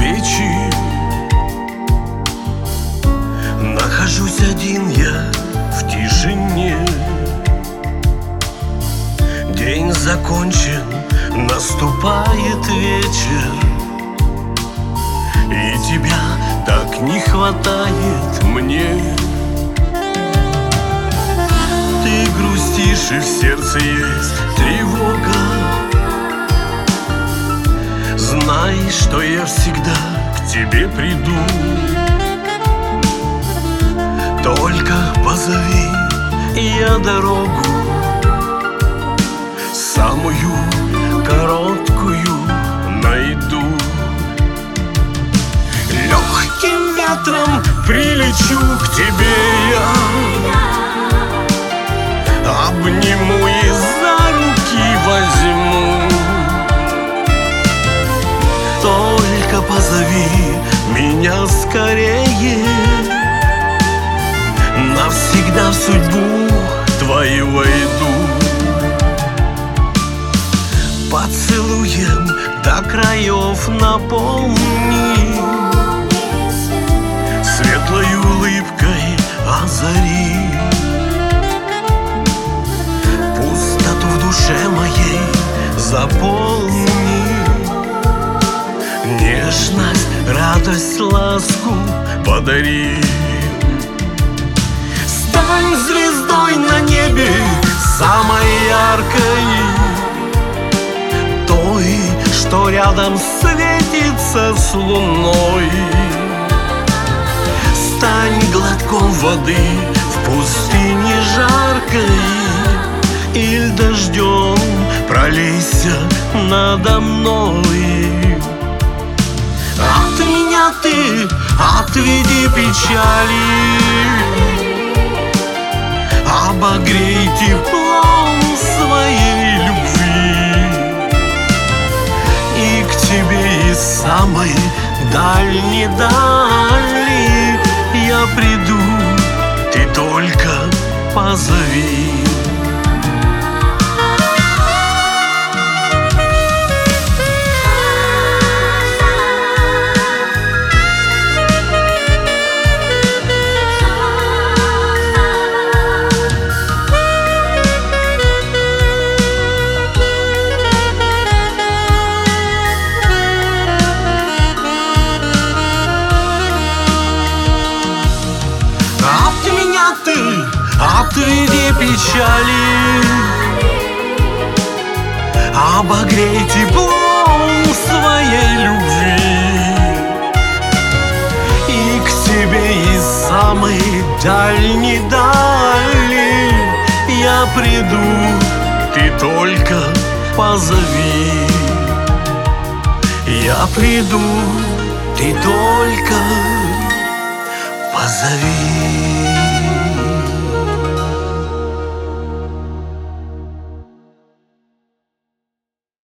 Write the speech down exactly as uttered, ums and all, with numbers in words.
плечи. Нахожусь один я в тишине. День закончен, наступает вечер, и тебя так не хватает мне. Ты грустишь, и в сердце есть тревога. Знай, что я всегда к тебе приду. Только позови, я дорогу самую короткую найду. Легким ветром прилечу к тебе я, обниму и за руки возьму. Только позови меня скорее, навсегда в судьбу твою войду. Поцелуем до краев наполни, светлой улыбкой озари. Пустоту в душе моей заполни. Нежность, радость, ласку подари. Стань звездой на небе, самой яркой, той, что рядом светится с луной. Стань глотком воды в пустыне жаркой, или дождем пролейся надо мной. От меня ты отведи печали, обогрей теплом своей любви. И к тебе из самой дальней дали я приду, ты только позови. Отведи печали, обогрей теплом своей любви. И к тебе из самой дальней дали я приду, ты только позови. Я приду, ты только позови.